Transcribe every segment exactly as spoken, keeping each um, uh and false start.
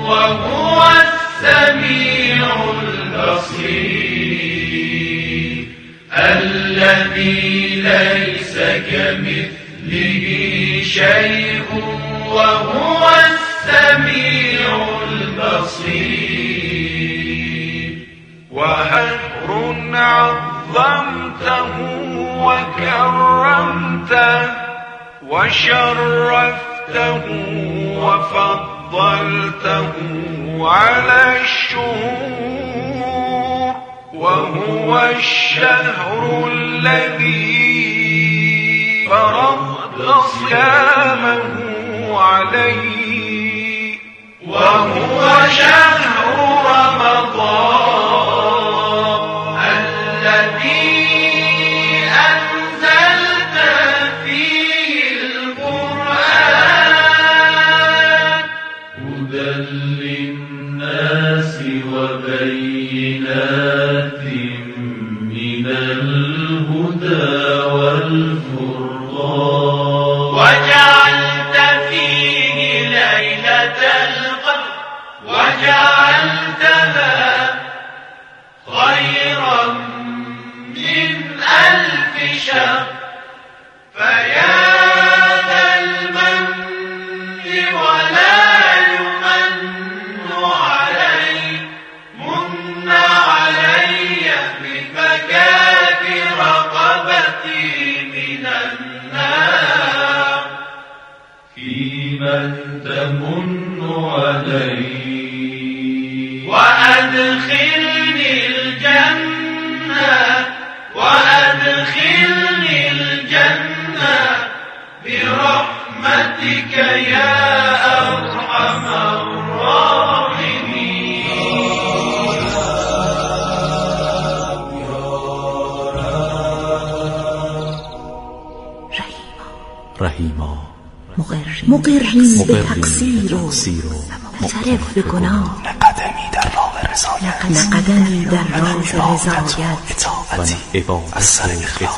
وهو السميع البصير الذي ليس كمثله شيء وهو السميع البصير وحر عظمته وكرمته وشرفته وفضلته على الشهور وهو الشهر الذي فرضت صيامه عليه وهو شهر رمضان الذي أنزلت فيه القرآن هدى للناس وبينات من الهدى والفرقان وجعلت فيه ليلة القدر وجعلتها خيرا من ألف شهر فيا ذا المن ولا يمن علي من علي بفكاك رقبتي من النار فيمن تمن علي وأدخلني الجنة وأدخلني الجنة برحمتك يا أرحم الراحمين رحیما مقرین به تقصیر و معترف به گناه قدمی در راه رضایت قدمی در راه رضایت و عبادت از سر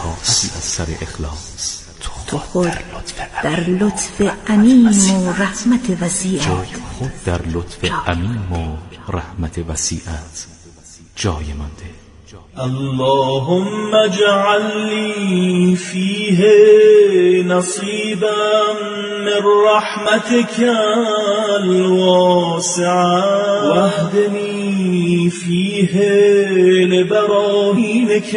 اخلاص تو خود در لطف عمیم و رحمت وسیعت خود در لطف عمیم و رحمت وسیعت جای مانده. اللهم اجعل لي فيه نصيبا من رحمتك الواسعة واهدني فيه لبراهينك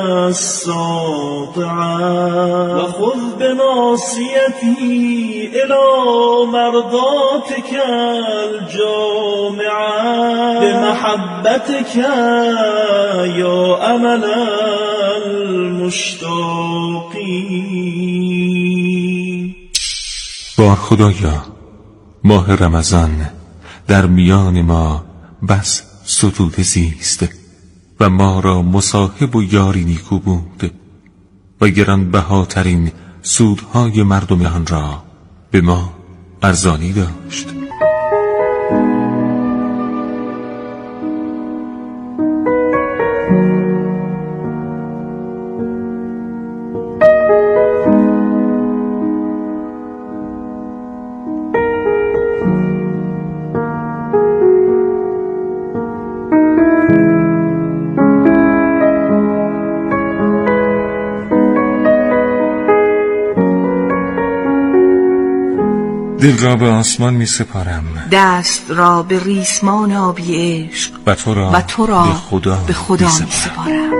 الساطعة وخذ بناصيتي إلى مرضاتك الجامعة بمحبتك يا امل المشتاقین. بار خدایا ماه رمضان در میان ما بس ستوده زیست و ما را مصاحب و یاری نیکو بود و گرانبهاترین سودهای مردم آن را به ما ارزانی داشت. دل را به آسمان می سپارم، دست را به ریسمان آبی عشق و تو را, و تو را به خدا, به خدا می سپارم.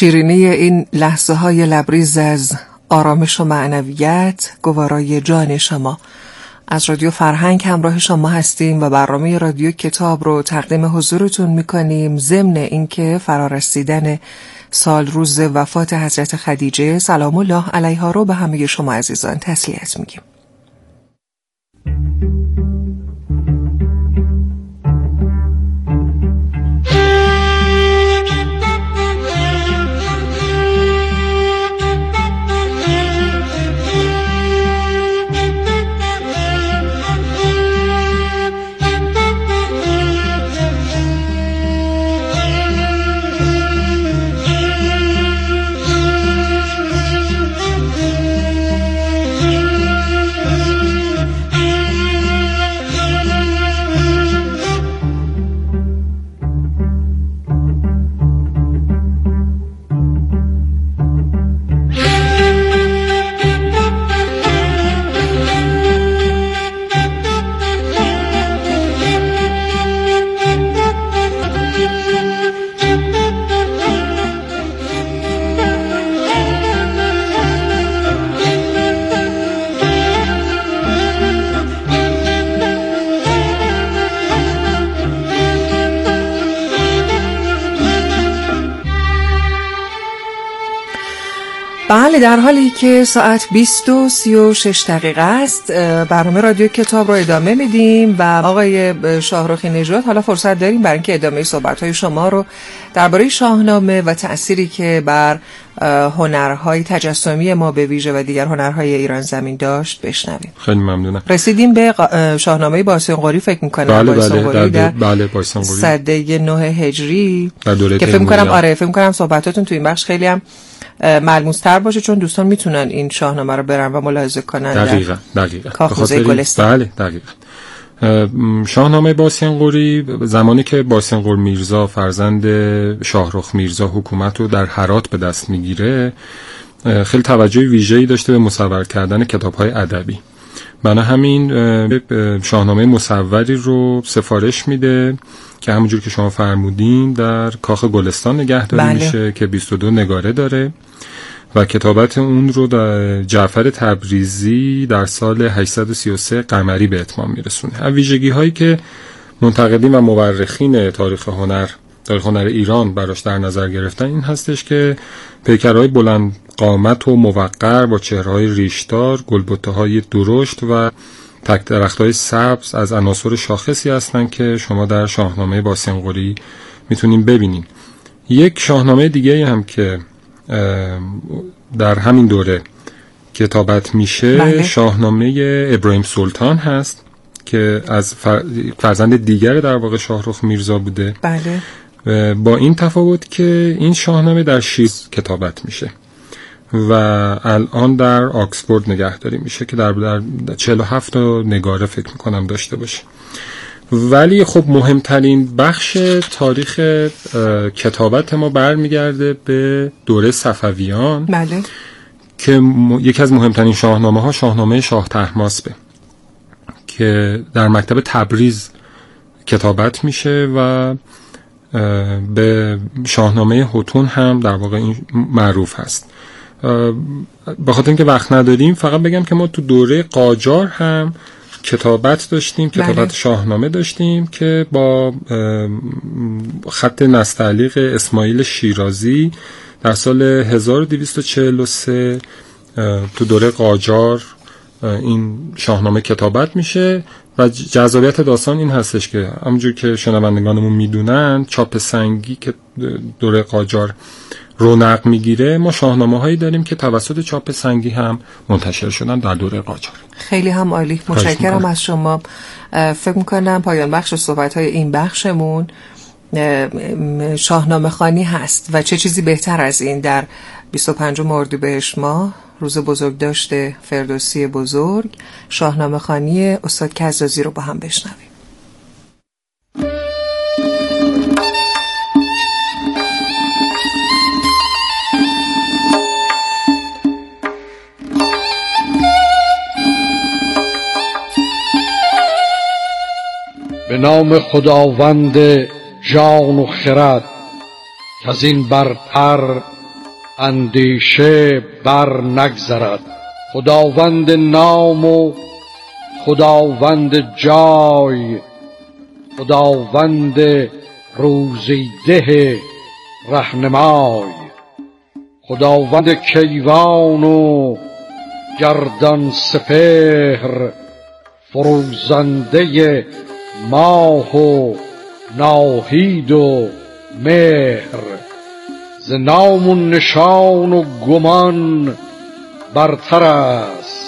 شیرینی این لحظه های لبریز از آرامش و معنویت گوارای جان شما. از رادیو فرهنگ همراه شما هستیم و برنامه رادیو کتاب رو تقدیم حضورتون میکنیم ضمن اینکه فرارسیدن سال روز وفات حضرت خدیجه سلام الله علیها رو به همه شما عزیزان تسلیت میگیم. بله، در حالی که ساعت بیست و سی و شش دقیقه است برنامه رادیو کتاب رو ادامه میدیم و آقای شاهرخی نژاد حالا فرصت داریم برای اینکه ادامه صحبت‌های شما رو درباره شاهنامه و تأثیری که بر هنرهای تجسمی ما به ویژه و دیگر هنرهای ایران زمین داشت بشنویم. خیلی ممنونم. رسیدیم به شاهنامه باسنقوری فکر می‌کنم. بله بله در بله باسنقوری سده نه هجری که فکر می‌کنم آره فکر می‌کنم صحبتاتون تو این بخش خیلی هم ملموس‌تر باشه چون دوستان میتونن این شاهنامه رو برن و ملاحظه کنن. دقیقاً دقیقاً. کاخوزه گلستان. بله دقیقاً. شاهنامه باسنقوری زمانی که باسنقور میرزا فرزند شاهرخ میرزا حکومت رو در هرات به دست میگیره خیلی توجه ویژه‌ای داشته به مصور کردن کتاب‌های ادبی. بنا همین شاهنامه مصوری رو سفارش میده که همونجور که شما فرمودین در کاخ گلستان نگهداری بله. میشه که بیست و دو نگاره داره و کتابت اون رو در جعفر تبریزی در سال هشتصد و سی و سه قمری به اتمام میرسونه. از ویژگی هایی که منتقدین و مورخین تاریخ هنر تاریخ هنر ایران براش در نظر گرفتن این هستش که پیکرهای بلند قامت و موقر با چهره‌های ریشدار، گلبته‌های درشت و تک درخت‌های سبز از عناصر شاخصی هستند که شما در شاهنامه باسنقوری میتونیم ببینیم. یک شاهنامه دیگه هم که در همین دوره کتابت میشه بله. شاهنامه ابراهیم سلطان هست که از فرزند دیگر در واقع شاهرخ میرزا بوده. بله. با این تفاوت که این شاهنامه در شیراز کتابت میشه و الان در آکسفورد نگهداری میشه که در, در چهل و هفت نگاره فکر میکنم داشته باشه. ولی خب مهمترین بخش تاریخ کتابت ما برمیگرده به دوره صفویان. بله. که م... یکی از مهمترین شاهنامه ها شاهنامه شاه طهماسبه که در مکتب تبریز کتابت میشه و به شاهنامه هتون هم در واقع این معروف هست. به خاطر اینکه وقت نداریم فقط بگم که ما تو دوره قاجار هم کتابت داشتیم، کتابت بله. شاهنامه داشتیم که با خط نستعلیق اسماعیل شیرازی در سال هزار و دویست و چهل و سه تو دوره قاجار این شاهنامه کتابت میشه و جذابیت داستان این هستش که همونجور که شنوندگانمون میدونن چاپ سنگی که دوره قاجار رونق میگیره ما شاهنامه هایی داریم که توسط چاپ سنگی هم منتشر شدن در دوره قاجار. خیلی هم عالی، متشکرم از شما. فکر میکنم پایان بخش صحبت های این بخشمون شاهنامه خوانی هست و چه چیزی بهتر از این در بیست و پنجم اردیبهشت ماه روز بزرگ داشته فردوسی بزرگ شاهنامه خوانی استاد کزازی رو با هم بشنویم. به نام خداوند جان و خرد که از این برتر اندیشه بر نگذرد. خداوند نام و خداوند جای، خداوند روزیده رهنمای، خداوند کیوان و گردان سپهر، فروزنده ماه و ناهید و مهر. ز نام و نشان و گمان برتر است،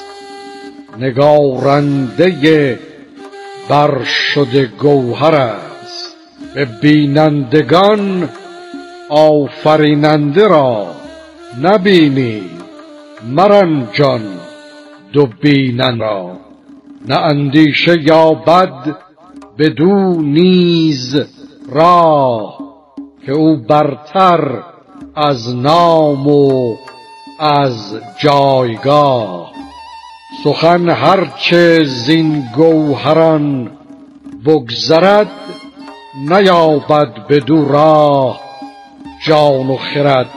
نگارنده بر شده گوهر است. به بینندگان آفریننده را نبینی، مرنجان دو بینن را. نه اندیشه یابد بدو نیز راه، که او برتر از نام و از جایگاه. سخن هرچه زین گوهران بگذرد، نیابد بدو راه جان و خرد.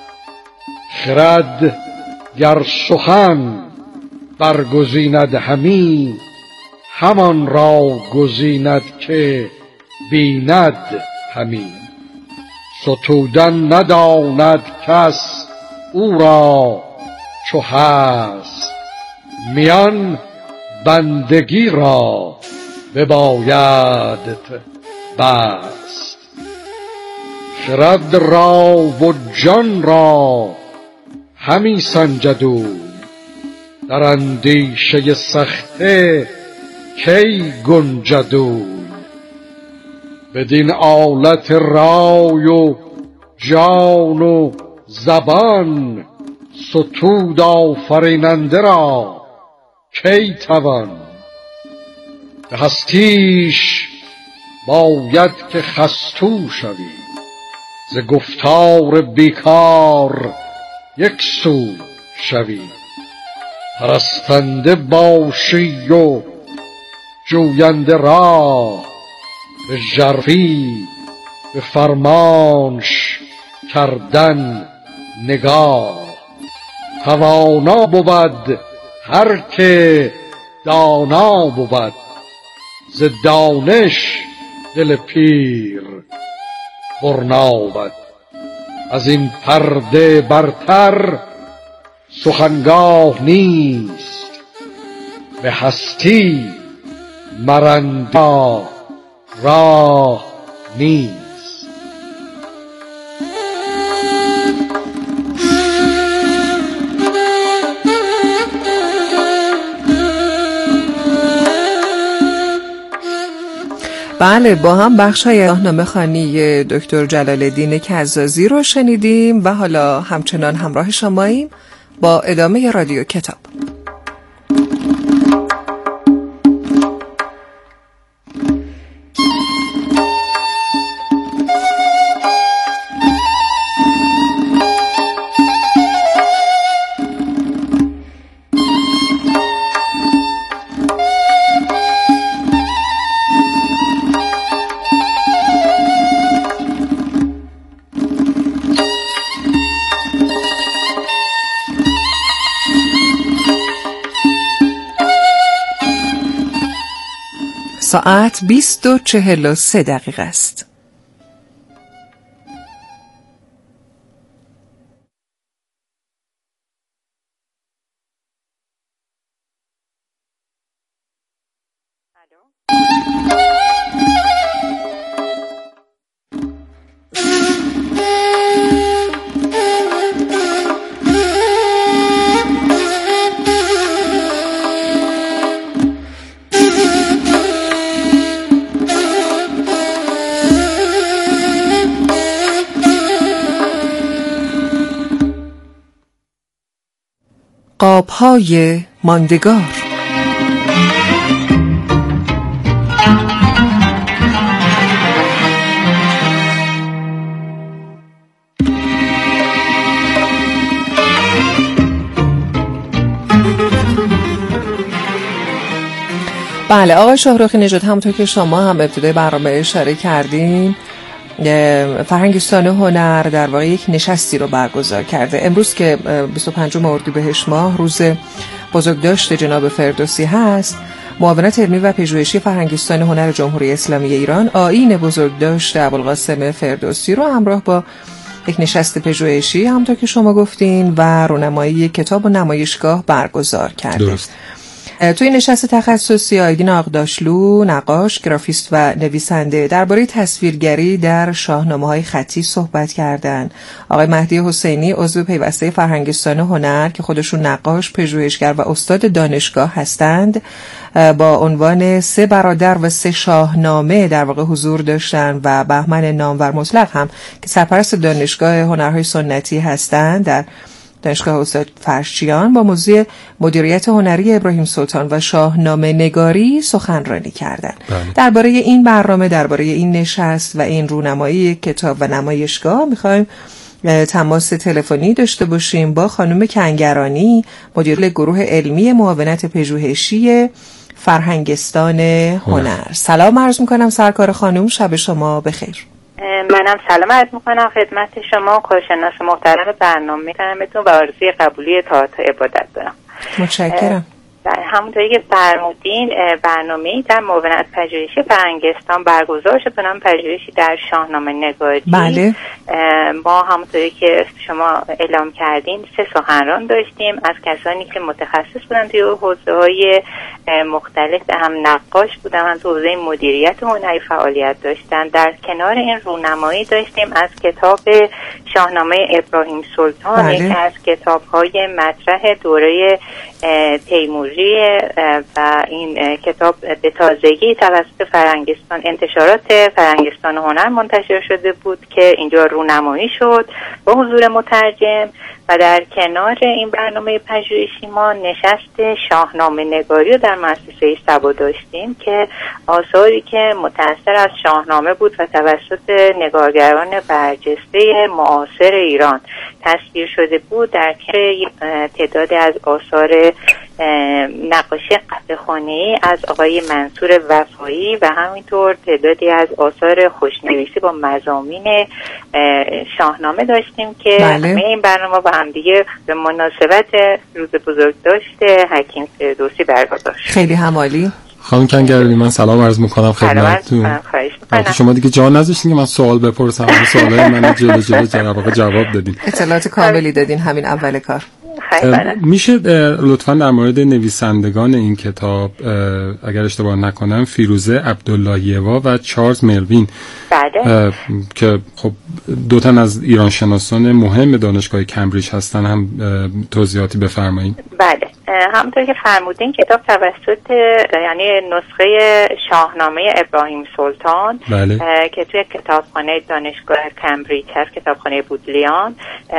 خرد گر سخن برگزیند همی، همان را گزیند که بیند همی. ستودن نداند کس او را چو هست، میان بندگی را بباید بست. خرد را و جان را همی سنجد او، در اندیشه سخته کی گنجد او. بدین آلت رای و جان و زبان، ستود آفریننده را کی توان. به هستیش باید که خستو شوی، ز گفتار بیکار یک سو شوی. پرستنده باشی و جوینده راه، به ژرفی به فرمانش کردن نگاه. توانا بود هر که دانا بود، ز دانش دل پیر برنا بود. از این پرده برتر سخنگاه نیست، به هستی مرنده راه نیست. بله، با هم بخشای راهنامه خوانی دکتر جلال الدین کزازی رو شنیدیم و حالا همچنان همراه شماییم با ادامه رادیو کتاب. ساعت بیست و چهل و سه دقیقه است. قاب‌های ماندگار. بله آقای شاهرخی نژاد، همونطور که شما هم ابتدای برنامه اشاره کردین فرهنگستان هنر در واقع یک نشستی رو برگزار کرده. امروز که بیست و پنجم اردیبهشت ماه روز بزرگداشت جناب فردوسی هست، معاونت علمی و پژوهشی فرهنگستان هنر جمهوری اسلامی ایران آیین بزرگداشت ابوالقاسم فردوسی رو همراه با یک نشست پژوهشی همونطور که شما گفتین و رونمایی کتاب و نمایشگاه برگزار کرده. درست. توی نشست تخصصی آیدین آقداشلو، نقاش، گرافیست و نویسنده درباره تصویرگری در شاهنامه‌های خطی صحبت کردن. آقای مهدی حسینی عضو پیوسته فرهنگستان هنر که خودشون نقاش، پژوهشگر و استاد دانشگاه هستند با عنوان سه برادر و سه شاهنامه در واقع حضور داشتن و بهمن نامور مطلق هم که سرپرست دانشگاه هنرهای سنتی هستند در دانشگاه استاد فرشچیان با موضوع مدیریت هنری ابراهیم سلطان و شاهنامه نگاری سخنرانی کردند. درباره این برنامه، درباره این نشست و این رونمایی کتاب و نمایشگاه میخوایم تماس تلفنی داشته باشیم با خانم کنگرانی، مدیر گروه علمی معاونت پژوهشی فرهنگستان هنر. سلام عرض میکنم سرکار خانم، شب شما بخیر. منم سلام عرض میکنم خدمت شما کارشناس محترم برنامه میکنمتون و آرزوی قبولی طاعت عبادت دارم. متشکرم. همونطوری که فرمودین برنامه‌ای در معاونت پژوهشی فرهنگستان برگزار شد به نام پژوهشی در شاهنامه نگاری. بله. ما همونطوری که شما اعلام کردین سه سخنران داشتیم از کسانی که متخصص بودن توی حوزه‌های مختلف، هم نقاش بودن، هم تو حوزه مدیریت هنری فعالیت داشتن. در کنار این رونمایی داشتیم از کتاب شاهنامه ابراهیم سلطان، بله. یکی از کتاب‌های مطرح دوره تیموری و این کتاب به تازگی توسط فرهنگستان انتشارات فرهنگستان هنر منتشر شده بود که اینجا رونمایی شد با حضور مترجم. و در کنار این برنامه پژوهشی ما نشست شاهنامه نگاری رو در مؤسسه سبا داشتیم که آثاری که متأثر از شاهنامه بود و توسط نگارگران برجسته معاصر ایران تصویر شده بود در تعدادی از آثار نقاشی قطعه‌خوانه‌ای از آقای منصور وفایی و همینطور تعدادی از آثار خوشنویسی با مضامین شاهنامه داشتیم که بله. همه این برنامه با هم دیگه به مناسبت روز بزرگداشت حکیم فردوسی برگزار شد. خیلی همالی. خانم کنگرانی من سلام عرض میکنم خدمتتون. شما دیگه جا نذاشتین که من سوال بپرسم، اون سوالای من جلو جلو جواب جواب دادین. اطلاعات کاملی دادین همین اول کار. میشه لطفاً در مورد نویسندگان این کتاب اگر اشتباه نکنم فیروزه عبداللهیوا و چارلز ملوین بله. که خب دو تن از ایران شناسان مهم دانشگاه کمبریج هستن هم توضیحاتی بفرمایید. بله همونطور که فرمودین کتاب توسط یعنی نسخه شاهنامه ابراهیم سلطان بله. که توی کتابخانه دانشگاه کمبریج هست، کتابخانه بودلیان،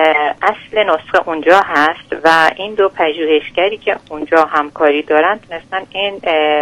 اصل نسخه اونجا هست و این دو پژوهشگری که اونجا همکاری دارن تونستن این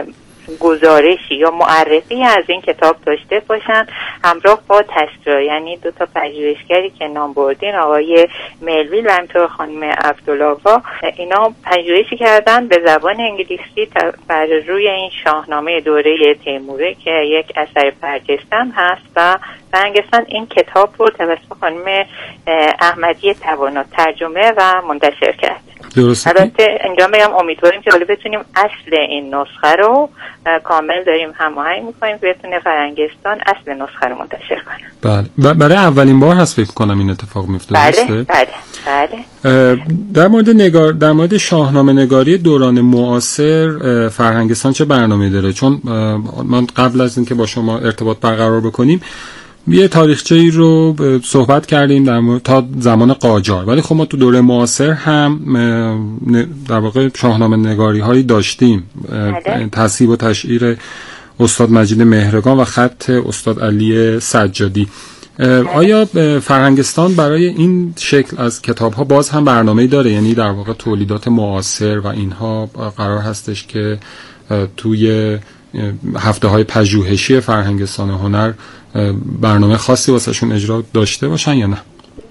گزارشی یا معرفی از این کتاب داشته باشن همراه با تصویر، یعنی دو تا پژوهشگری که نام بردین آقای ملویل و همینطور خانم عبداللهیوا، اینا پژوهشی کردن به زبان انگلیسی بر روی این شاهنامه دوره تیموری که یک اثر برجسته هست و فرهنگستان این کتاب رو توسط خانم احمدی توانا ترجمه و منتشر کرد. درسته. البته اینجا میگم امیدواریم که حالا بتونیم اصل این نسخه رو کامل داریم هماهنگ می‌کنیم که بتونه فرهنگستان اصل نسخه رو منتشر کنه. بله. برای اولین بار هست فکر کنم این اتفاق میفته. بله بله بله. در مورد نگار در مورد شاهنامه نگاری دوران معاصر فرهنگستان چه برنامه‌ای داره؟ چون من قبل از اینکه با شما ارتباط برقرار بکنیم یه تاریخچه‌ای رو صحبت کردیم در مورد تا زمان قاجار، ولی خب ما تو دوره معاصر هم در واقع شاهنامه نگاری هایی داشتیم، تصحیح و تشعیر استاد مجید مهرگان و خط استاد علی سجادی. آیا فرهنگستان برای این شکل از کتاب ها باز هم برنامه‌ای داره؟ یعنی در واقع تولیدات معاصر و اینها قرار هستش که توی هفته های پژوهشی فرهنگستان هنر برنامه خاصی واسهشون اجرا داشته باشن یا نه؟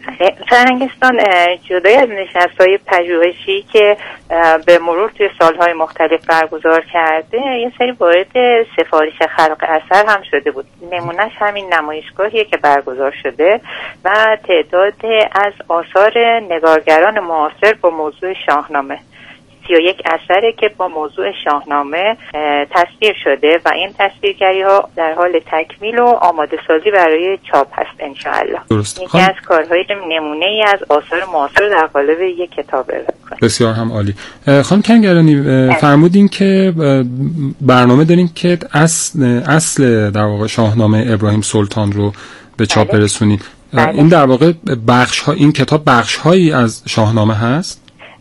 فرنگستان جدای از نشست‌های پژوهشی که به مرور توی سالهای مختلف برگزار کرده، یه سری وارد سفارش خلق اثر هم شده بود. نمونهش همین نمایشگاهیه که برگزار شده و تعداد از آثار نگارگران معاصر با موضوع شاهنامه، سی و یک اثره که با موضوع شاهنامه تصویر شده و این تصویرگری ها در حال تکمیل و آماده سازی برای چاپ هست انشاءالله. یکی از کارهای نمونه ای از آثار معاصر در قالب یک کتاب ارائه کنیم. بسیار هم عالی. خانم کنگرانی فرمودین که برنامه دارین که اصل اصل در واقع شاهنامه ابراهیم سلطان رو به چاپ برسونید. این در واقع بخش ها، این کتاب بخش هایی از شاهنامه هست؟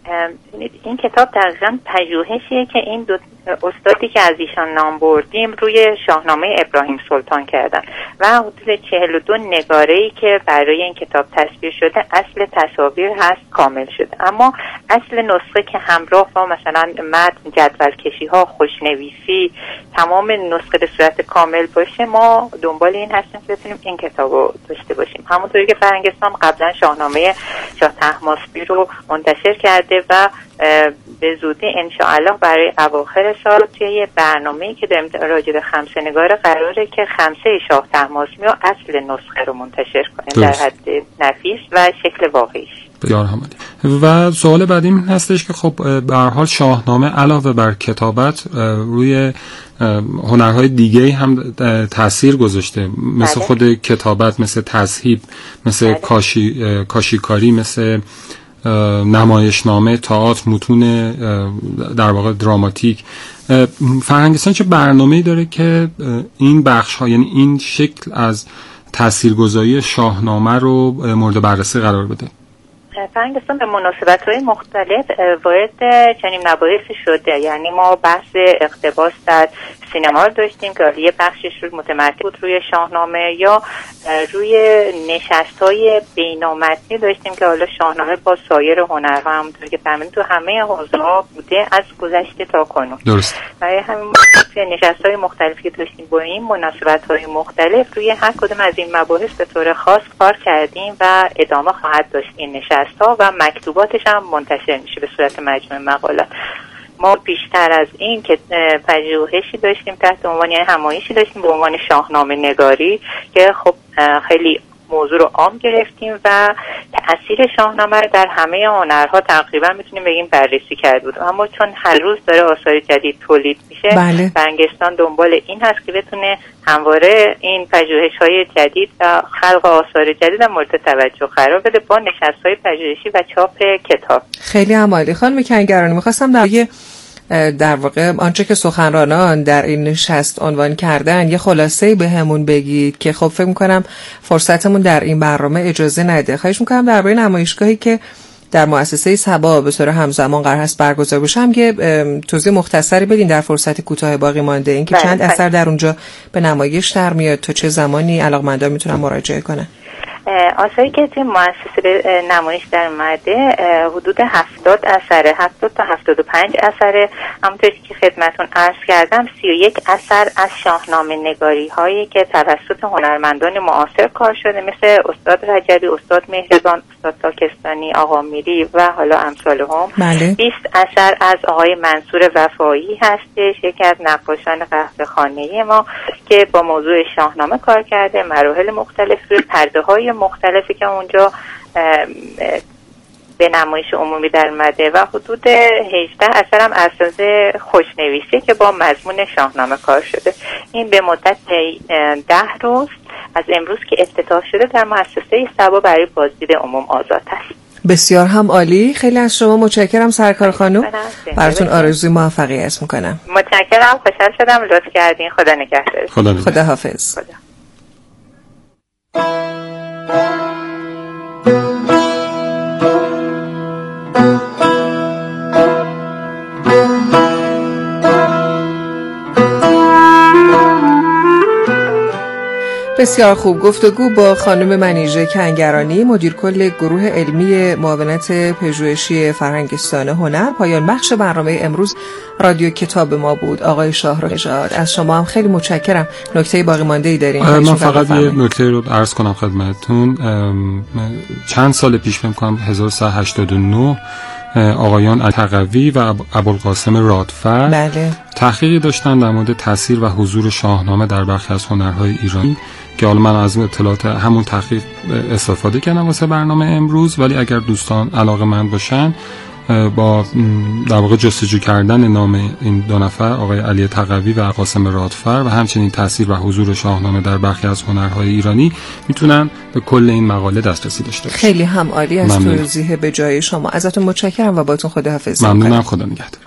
این کتاب دقیقاً پژوهشیه که این دو استادی که از ایشان نام بردیم روی شاهنامه ابراهیم سلطان کردن و حدود چهل و دو نگاره‌ای که برای این کتاب تصویر شده اصل تصاویر هست کامل شده، اما اصل نسخه که همراه با مثلا متن، جدول کشی ها، خوشنویسی، تمام نسخه به صورت کامل باشه، ما دنبال این هستیم که بتونیم این کتاب رو داشته باشیم. همونطوری که فرنگستان قبلا شاهنامه شاه طهماسبی رو منتشر کرده و به زودی انشاءالله برای اواخر سال توی یه برنامه‌ای که داریم راجع به خمسه نگار قراره که خمسه شاه طهماسبی و اصل نسخه رو منتشر کنیم در حد نفیس و شکل واقعیش. بسیار همالی. و سوال بعدی این هستش که خب به هر حال شاهنامه علاوه بر کتابت روی هنرهای دیگه هم تأثیر گذاشته، مثل بله. خود کتابت، مثل تذهیب، مثل بله. کاشی کاشیکاری، مثل نمایشنامه، تئاتر، متون در واقع دراماتیک. فرهنگستان چه برنامه‌ای داره که این بخش ها، یعنی این شکل از تاثیرگذاری شاهنامه رو مورد بررسی قرار بده؟ فرهنگستان به مناسبت‌های مختلف وارد چنین مباحثی شده. یعنی ما بحث اقتباس در سینما رو داشتیم که یه بخشش رو متمرکز بود روی شاهنامه، یا روی نشست‌های بین‌المتنی داشتیم که حالا شاهنامه با سایر هنرها همونطور که فهمیدیم تو همه حوزه‌ها بوده از گذشته تا کنون. درست. برای همین نشست‌های مختلفی که داشتیم با این مناسبت‌های مختلف روی هر کدوم از این مباحث به طور خاص کار کردیم و ادامه خواهد داشت این نشست‌ها و مکتوباتش هم منتشر میشه به صورت مجموعه مقالات. ما بیشتر از این که پژوهشی داشتیم تحت عنوان، یعنی همایشی داشتیم به عنوان شاهنامه نگاری که خب خیلی موضوع رو عام گرفتیم و تأثیر شاهنامه رو در همه هنرها تقریبا میتونیم بگیم بررسی کرده بود. اما چون هر روز داره آثار جدید تولید میشه، بله. فرهنگستان دنبال این هست که بتونه همواره این پژوهش‌های جدید و خلق آثار جدید هم مورد توجه قرار بده با نشست‌های پژوهشی و چاپ کتاب. خیلی عالی. خانم کنگرانی، می‌خواستم در یه در واقع آنچه که سخنرانان در این نشست عنوان کردن یه خلاصه‌ای به همون بگید که خب فکر می‌کنم فرصتمون در این برنامه اجازه نده. خواهش می‌کنم درباره نمایشگاهی که در مؤسسه سبا به طور همزمان قرار هست برگزار بشه هم یه توضیح مختصری بدین در فرصت کوتاه باقی مانده، این که چند اثر در اونجا به نمایش در میاد، تا چه زمانی علاقه‌مندان میتونن مراجعه کنن؟ آثاری که توی مؤسسه به نمایش در اومده حدود هفتاد اثره، هفتاد تا هفتاد و پنج اثره. همونطوری که خدمتون عرض کردم سی و یک اثر از شاهنامه نگاری هایی که توسط هنرمندان معاصر کار شده، مثل استاد رجبی، استاد مهربان، استاد تاکستانی، آقا میری و حالا امثال هم. بله. بیست اثر از آقای منصور وفایی هستش، یکی از نقاشان قهوه خانه‌ای ما که با موضوع شاهنامه کار کرده، مراحل مختلف روی پرده های مختلفی که اونجا به نمایش عمومی در اومده و حدود هجده اثر هم اساس خوشنویسی که با مضمون شاهنامه کار شده. این به مدت ده روز از امروز که افتتاح شده در مؤسسه سبا برای بازدید عموم آزاد است. بسیار هم عالی. خیلی از شما متشکرم سرکار خانم. براتون آرزوی موفقیت میکنم. متشکرم، خوشحال شدم، لطف کردین. خدا نگهدار. خدا, خدا حافظ. خدا. بسیار خوب. گفتگو با خانم منیژه کنگرانی، مدیر کل گروه علمی معاونت پژوهشی فرهنگستان هنر. پایان بخش برنامه امروز رادیو کتاب ما بود. آقای شاهرخ نژاد، از شما هم خیلی متشکرم. نکته باقی مانده ای دارین؟ من فقط یه نکته رو عرض کنم خدمتتون. چند سال پیش فکر کنم هزار و سیصد و هشتاد و نه آقایان تقوی و ابوالقاسم رادفر بله. تحقیقی داشتن در مورد تاثیر و حضور شاهنامه در برخی از هنرهای ایرانی که حالا من از اطلاعات همون تحقیق استفاده کردم واسه برنامه امروز، ولی اگر دوستان علاقه‌مند باشن با در واقع جستجو کردن نام این دو نفر، آقای علی تقوی و قاسم رادفر، و همچنین تاثیر و حضور شاهنامه در برخی از هنرهای ایرانی، میتونن به کل این مقاله دسترسی داشته باشن. خیلی هم عالی از توضیح به جای شما. ازتون متشکرم و باتون خداحافظی. ممنونم. خدا نگهدار.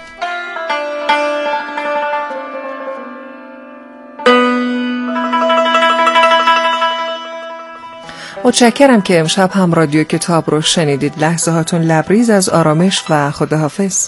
متشکرم که امشب هم رادیو کتاب رو شنیدید. لحظه هاتون لبریز از آرامش و خداحافظ.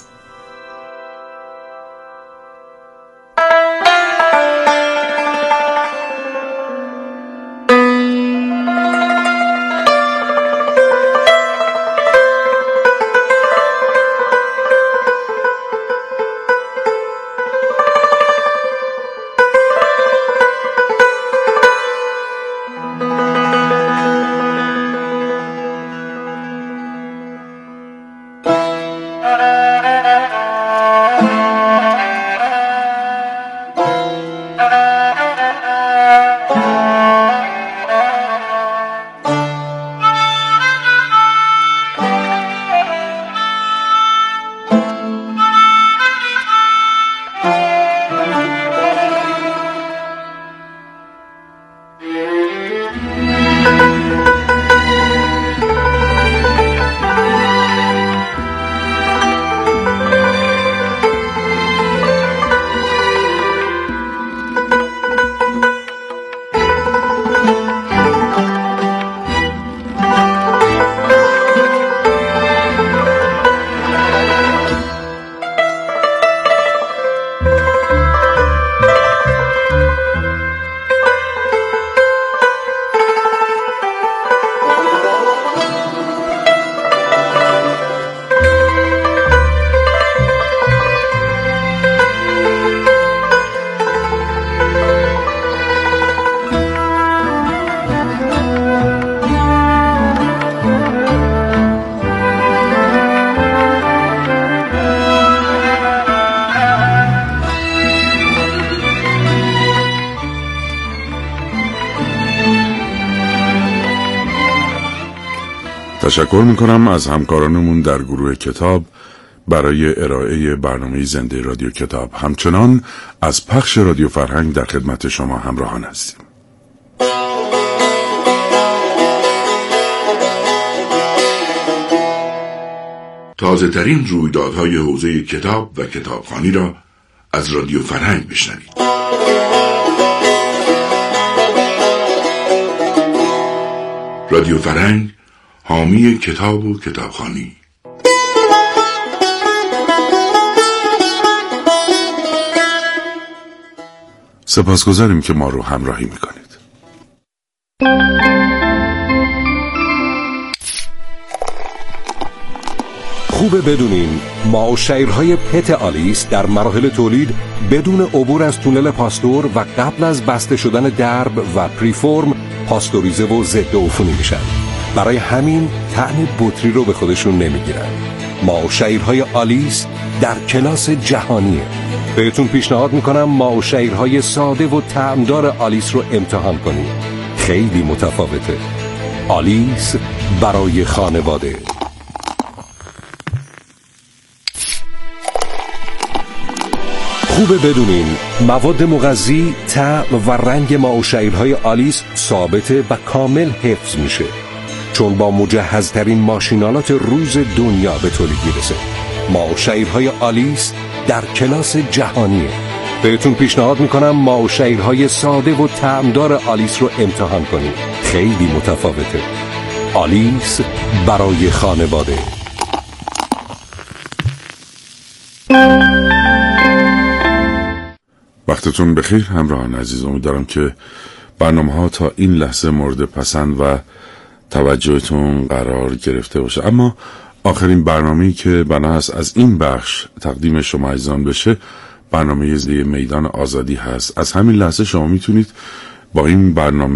تشکر میکنم از همکارانمون در گروه کتاب برای ارائه برنامه زنده رادیو کتاب. همچنان از پخش رادیو فرهنگ در خدمت شما همراهان هستیم. تازه ترین رویدادهای حوزه کتاب و کتابخوانی را از رادیو فرهنگ بشنوید. رادیو فرهنگ، حامی کتاب و کتابخوانی. سپاسگزاریم که ما رو همراهی میکنید. خوبه بدونین ما و شیرهای پت آلیس در مراحل تولید بدون عبور از تونل پاستور و قبل از بسته شدن درب و پریفورم پاستوریزه و ضد عفونی میشن. برای همین طعم بطری رو به خودشون نمیگیرن. ما و شیرهای آلیس در کلاس جهانیه. بهتون پیشنهاد میکنم ما و شیرهای ساده و طعمدار آلیس رو امتحان کنید. خیلی متفاوته. آلیس برای خانواده. خوبه بدونین مواد مغذی، طعم و رنگ ما و شیرهای آلیس ثابته و کامل حفظ میشه، چون با مجهزترین ماشینالات روز دنیا به تولید میرسه. ما و شیرهای آلیس در کلاس جهانیه. بهتون پیشنهاد میکنم ما و شیرهای ساده و طعمدار آلیس رو امتحان کنید. خیلی متفاوته. آلیس برای خانواده. وقتتون بخیر همراهان عزیز. امیدوارم که برنامه ها تا این لحظه مورد پسند و توجهتون قرار گرفته باشه. اما آخرین برنامه‌ای که بنا است از این بخش تقدیم شما عزیزان بشه برنامه زی میدان آزادی هست. از همین لحظه شما میتونید با این برنامه